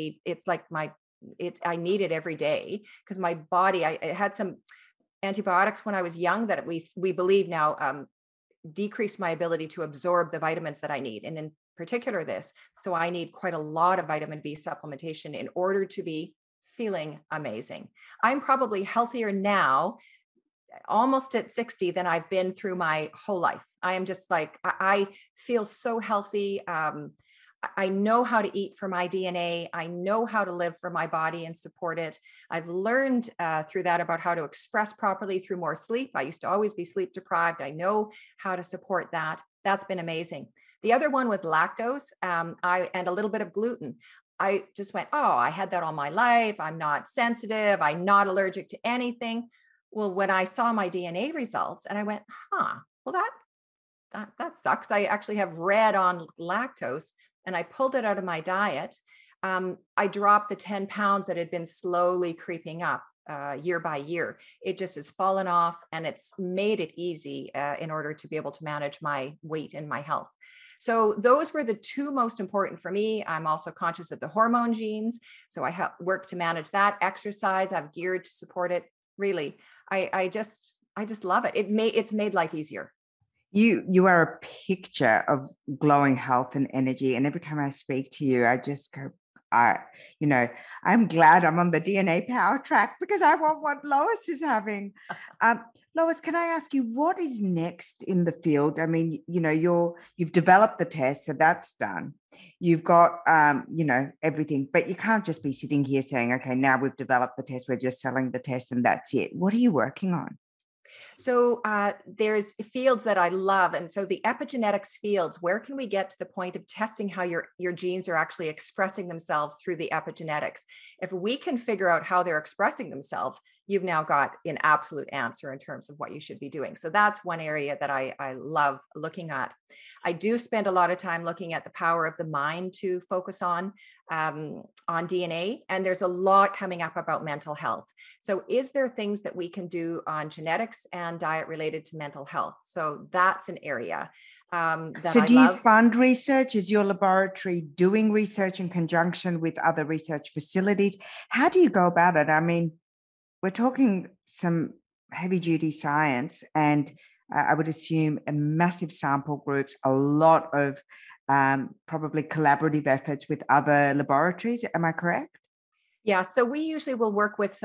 I need it every day, because my body, I had some antibiotics when I was young that we believe now decreased my ability to absorb the vitamins that I need. And in particular this, so I need quite a lot of vitamin B supplementation in order to be feeling amazing. I'm probably healthier now, almost at 60, than I've been through my whole life. I am just like, I feel so healthy. I know how to eat for my DNA. I know how to live for my body and support it. I've learned through that about how to express properly through more sleep. I used to always be sleep deprived. I know how to support that. That's been amazing. The other one was lactose and a little bit of gluten. I just went, oh, I had that all my life. I'm not sensitive. I'm not allergic to anything. Well, when I saw my DNA results and I went, well, that sucks. I actually have red on lactose, and I pulled it out of my diet. I dropped the 10 pounds that had been slowly creeping up year by year. It just has fallen off, and it's made it easy in order to be able to manage my weight and my health. So those were the two most important for me. I'm also conscious of the hormone genes. So I work to manage that. Exercise, I've geared to support it. Really, I just love it. It's made life easier. You are a picture of glowing health and energy. And every time I speak to you, I just go, I'm glad I'm on the DNA power track because I want what Lois is having. Lois, can I ask you, what is next in the field? I mean, you've developed the test, so that's done. You've got, everything, but you can't just be sitting here saying, okay, now we've developed the test, we're just selling the test and that's it. What are you working on? So there's fields that I love. And so the epigenetics fields, where can we get to the point of testing how your genes are actually expressing themselves through the epigenetics? If we can figure out how they're expressing themselves, you've now got an absolute answer in terms of what you should be doing. So that's one area that I love looking at. I do spend a lot of time looking at the power of the mind to focus on DNA. And there's a lot coming up about mental health. So is there things that we can do on genetics and diet related to mental health? So that's an area so do you fund research? Is your laboratory doing research in conjunction with other research facilities? How do you go about it? I mean, we're talking some heavy duty science, and I would assume a massive sample groups, a lot of probably collaborative efforts with other laboratories. Am I correct? Yeah. So we usually will work with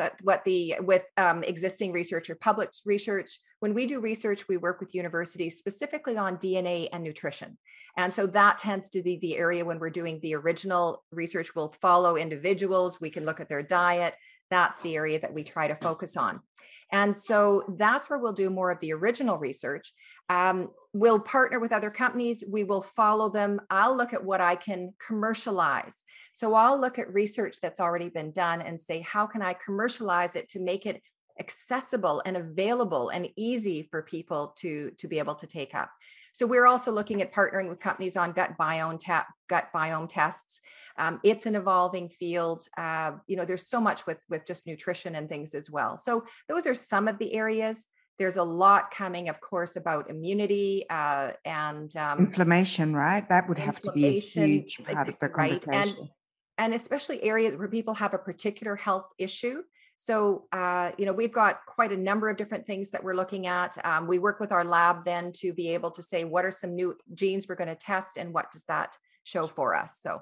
existing research or published research. When we do research, we work with universities specifically on DNA and nutrition. And so that tends to be the area when we're doing the original research. We'll follow individuals. We can look at their diet. That's the area that we try to focus on. And so that's where we'll do more of the original research. We'll partner with other companies. We will follow them. I'll look at what I can commercialize. So I'll look at research that's already been done and say, how can I commercialize it to make it accessible and available and easy for people to be able to take up? So we're also looking at partnering with companies on gut biome tests. It's an evolving field. There's so much with just nutrition and things as well. So those are some of the areas. There's a lot coming, of course, about immunity and inflammation, right? That would have to be a huge part of the conversation. Right? And especially areas where people have a particular health issue. So, we've got quite a number of different things that we're looking at. We work with our lab then to be able to say, what are some new genes we're going to test and what does that show for us? So,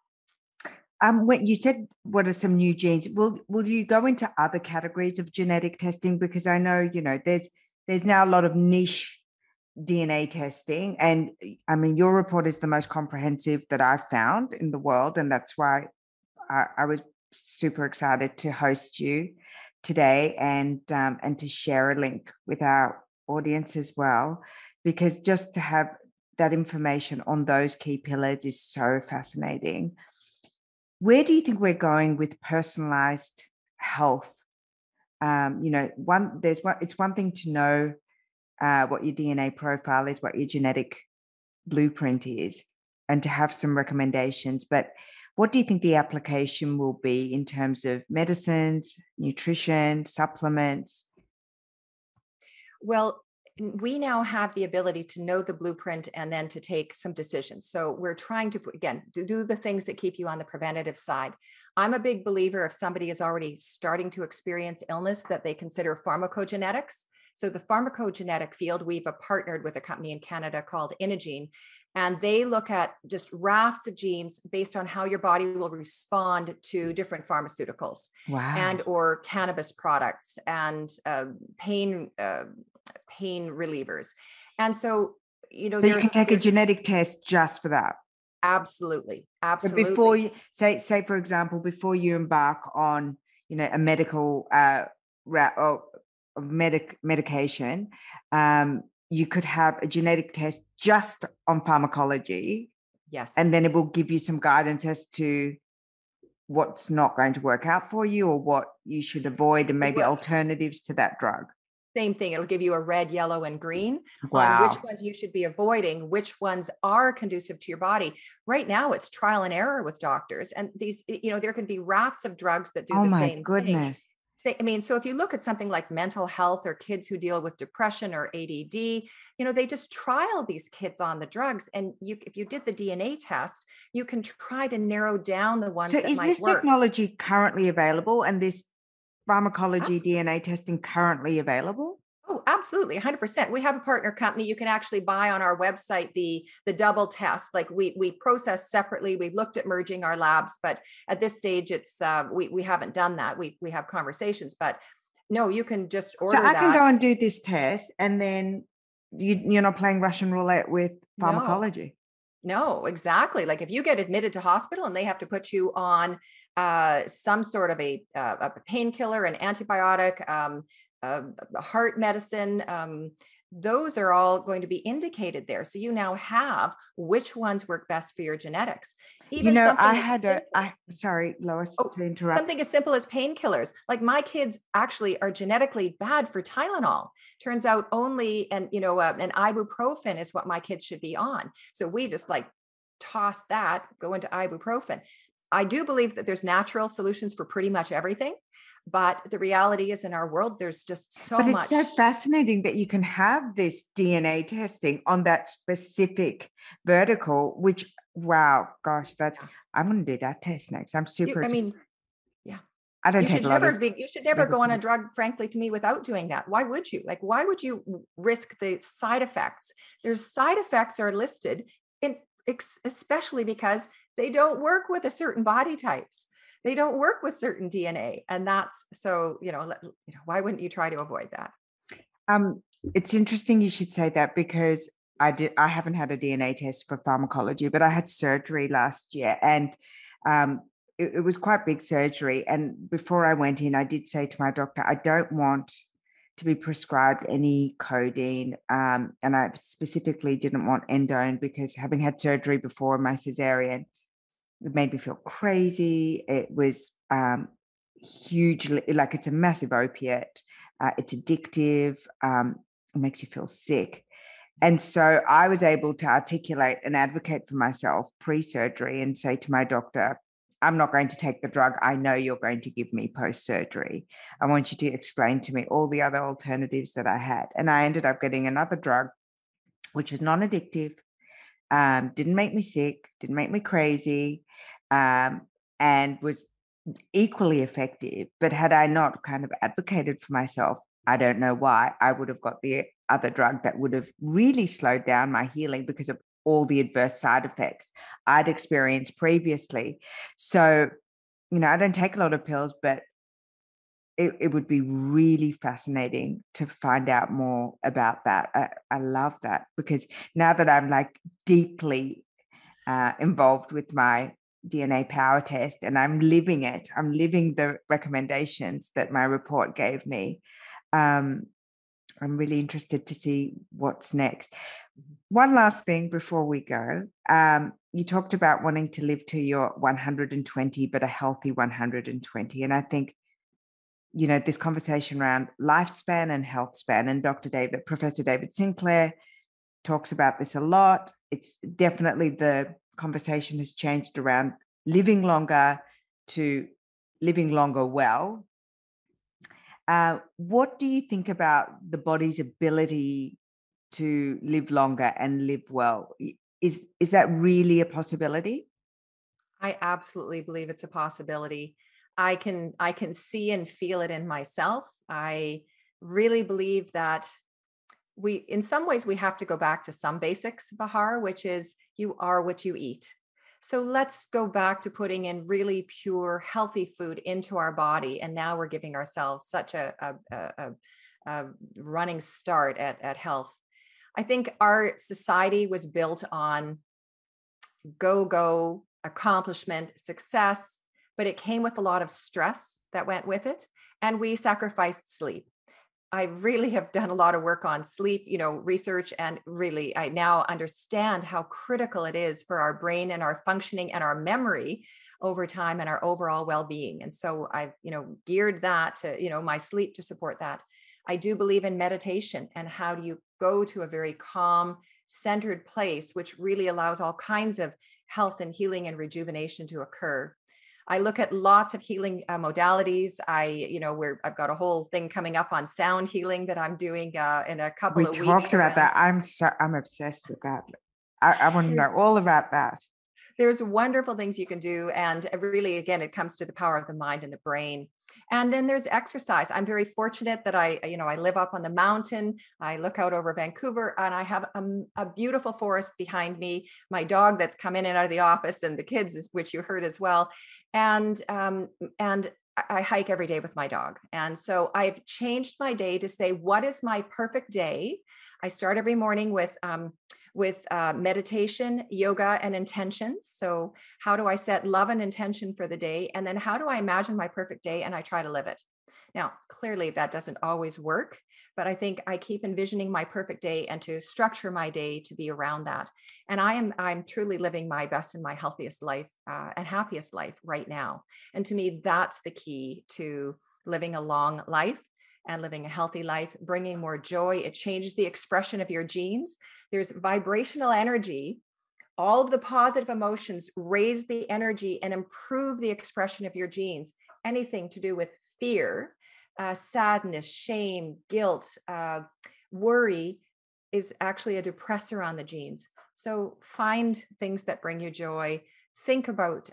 when you said, what are some new genes? Will you go into other categories of genetic testing? Because I know, there's now a lot of niche DNA testing. And I mean, your report is the most comprehensive that I've found in the world. And that's why I was super excited to host you today and to share a link with our audience as well, because just to have that information on those key pillars is so fascinating. Where do you think we're going with personalized health? It's one thing to know what your DNA profile is, what your genetic blueprint is, and to have some recommendations. But what do you think the application will be in terms of medicines, nutrition, supplements? Well, we now have the ability to know the blueprint and then to take some decisions. So we're trying to, again, do the things that keep you on the preventative side. I'm a big believer if somebody is already starting to experience illness that they consider pharmacogenetics. So the pharmacogenetic field, we've partnered with a company in Canada called Inagene, and they look at just rafts of genes based on how your body will respond to different pharmaceuticals. Wow. And or cannabis products and pain relievers. And so, so you can take a genetic test just for that. Absolutely. But before you say, for example, before you embark on, a medical medication, you could have a genetic test just on pharmacology. Yes. And then it will give you some guidance as to what's not going to work out for you or what you should avoid and maybe alternatives to that drug. Same thing. It'll give you a red, yellow, and green wow. on which ones you should be avoiding, which ones are conducive to your body. Right now, it's trial and error with doctors. And these, there can be rafts of drugs that do the same goodness. thing. So if you look at something like mental health or kids who deal with depression or ADD, they just trial these kids on the drugs. And if you did the DNA test, you can try to narrow down the ones So that is might this work. technology currently available, and this pharmacology DNA testing currently available? Oh, absolutely. 100%. We have a partner company. You can actually buy on our website the double test. Like we process separately. We've looked at merging our labs, but at this stage it's we haven't done that. We have conversations, but no, you can just order So I that. can go and do this test, and then you're not playing Russian roulette with pharmacology. No, exactly. Like if you get admitted to hospital and they have to put you on some sort of a painkiller, an antibiotic, heart medicine, those are all going to be indicated there. So you now have which ones work best for your genetics. Even sorry, Lois, to interrupt. Something as simple as painkillers. Like my kids actually are genetically bad for Tylenol. Turns out only, an ibuprofen is what my kids should be on. So we just toss that, go into ibuprofen. I do believe that there's natural solutions for pretty much everything. But the reality is in our world, there's just so much. But it's so fascinating that you can have this DNA testing on that specific vertical, which, wow, gosh, I'm going to do that test next. I'm super. Yeah. I don't take a lot of. You should never go on a drug, frankly, to me, without doing that. Why would you? Why would you risk the side effects? There's side effects are listed, especially because they don't work with a certain body types. They don't work with certain DNA. And that's so, why wouldn't you try to avoid that? It's interesting you should say that, because I haven't had a DNA test for pharmacology, but I had surgery last year, and it was quite big surgery. And before I went in, I did say to my doctor, I don't want to be prescribed any codeine. And I specifically didn't want endone, because having had surgery before my cesarean, it made me feel crazy. It was hugely, it's a massive opiate. It's addictive. It makes you feel sick. And so I was able to articulate and advocate for myself pre-surgery and say to my doctor, I'm not going to take the drug I know you're going to give me post-surgery. I want you to explain to me all the other alternatives that I had. And I ended up getting another drug, which was non-addictive, didn't make me sick, didn't make me crazy, and was equally effective. But had I not kind of advocated for myself, I don't know why, I would have got the other drug that would have really slowed down my healing because of all the adverse side effects I'd experienced previously. So, I don't take a lot of pills, but it would be really fascinating to find out more about that. I love that, because now that I'm deeply involved with my DNA power test and I'm living it, I'm living the recommendations that my report gave me. I'm really interested to see what's next. One last thing before we go. You talked about wanting to live to your 120, but a healthy 120. And I think, this conversation around lifespan and health span, and Professor David Sinclair talks about this a lot. It's definitely, the conversation has changed around living longer to living longer well. What do you think about the body's ability to live longer and live well? Is that really a possibility? I absolutely believe it's a possibility. I can see and feel it in myself. I really believe that in some ways, we have to go back to some basics, Bahar, which is you are what you eat. So let's go back to putting in really pure, healthy food into our body. And now we're giving ourselves such a running start at health. I think our society was built on go, accomplishment, success, but it came with a lot of stress that went with it. And we sacrificed sleep. I really have done a lot of work on sleep, research, and really I now understand how critical it is for our brain and our functioning and our memory over time and our overall well-being. And so I've, geared that to, my sleep to support that. I do believe in meditation, and how do you go to a very calm, centered place, which really allows all kinds of health and healing and rejuvenation to occur. I look at lots of healing modalities. I've got a whole thing coming up on sound healing that I'm doing in a couple of weeks. We talked about that. I'm obsessed with that. I want to know all about that. There's wonderful things you can do. And really, again, it comes to the power of the mind and the brain. And then there's exercise. I'm very fortunate that I live up on the mountain. I look out over Vancouver and I have a beautiful forest behind me, my dog that's come in and out of the office, and the kids, which you heard as well. And I hike every day with my dog. And so I've changed my day to say, what is my perfect day? I start every morning with meditation, yoga, and intentions. So how do I set love and intention for the day? And then how do I imagine my perfect day? And I try to live it. Now, clearly that doesn't always work, but I think I keep envisioning my perfect day and to structure my day to be around that. And I'm truly living my best and my healthiest life and happiest life right now. And to me, that's the key to living a long life and living a healthy life, bringing more joy. It changes the expression of your genes. There's vibrational energy. All of the positive emotions raise the energy and improve the expression of your genes. Anything to do with fear, sadness, shame, guilt, worry is actually a depressor on the genes. So find things that bring you joy. Think about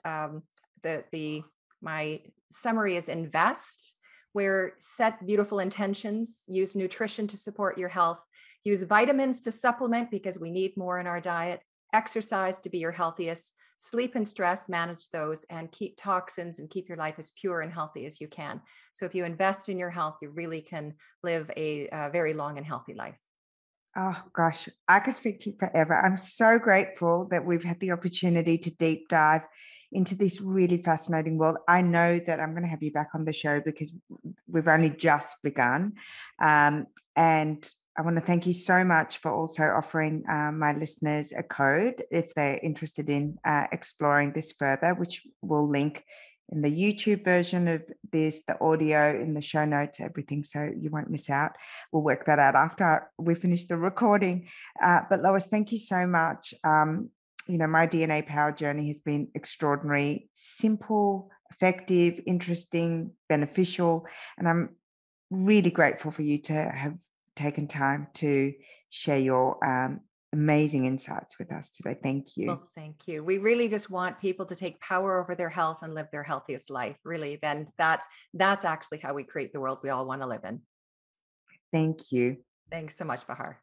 my summary is invest, where set beautiful intentions, use nutrition to support your health, use vitamins to supplement because we need more in our diet, exercise to be your healthiest, sleep and stress, manage those, and keep toxins and keep your life as pure and healthy as you can. So if you invest in your health, you really can live a very long and healthy life. Oh gosh, I could speak to you forever. I'm so grateful that we've had the opportunity to deep dive into this really fascinating world. I know that I'm going to have you back on the show because we've only just begun. And I want to thank you so much for also offering my listeners a code if they're interested in exploring this further, which we'll link in the YouTube version of this, the audio in the show notes, everything, so you won't miss out. We'll work that out after we finish the recording. But Lois, thank you so much. My DNA Power journey has been extraordinary, simple, effective, interesting, beneficial, and I'm really grateful for you to have taken time to share your amazing insights with us today. Thank you. Well, thank you. We really just want people to take power over their health and live their healthiest life. Really, then that's actually how we create the world we all want to live in. Thank you. Thanks so much, Bahar.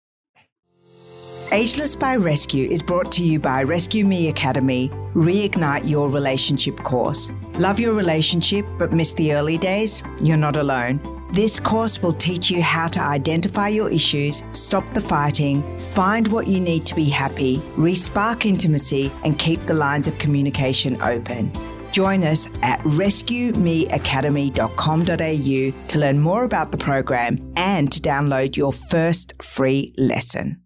Ageless by Rescue is brought to you by Rescue Me Academy, Reignite Your Relationship course. Love your relationship but miss the early days? You're not alone. This course will teach you how to identify your issues, stop the fighting, find what you need to be happy, re-spark intimacy, and keep the lines of communication open. Join us at rescuemeacademy.com.au to learn more about the program and to download your first free lesson.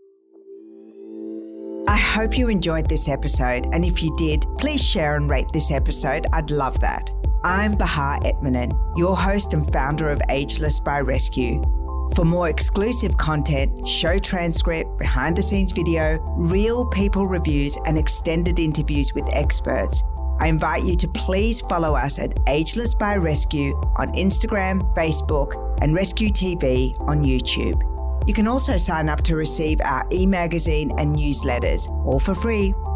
I hope you enjoyed this episode, and if you did, please share and rate this episode. I'd love that. I'm Bahar Etminan, your host and founder of Ageless by Rescue. For more exclusive content, show transcript, behind-the-scenes video, real people reviews, and extended interviews with experts, I invite you to please follow us at Ageless by Rescue on Instagram, Facebook, and Rescue TV on YouTube. You can also sign up to receive our e-magazine and newsletters, all for free.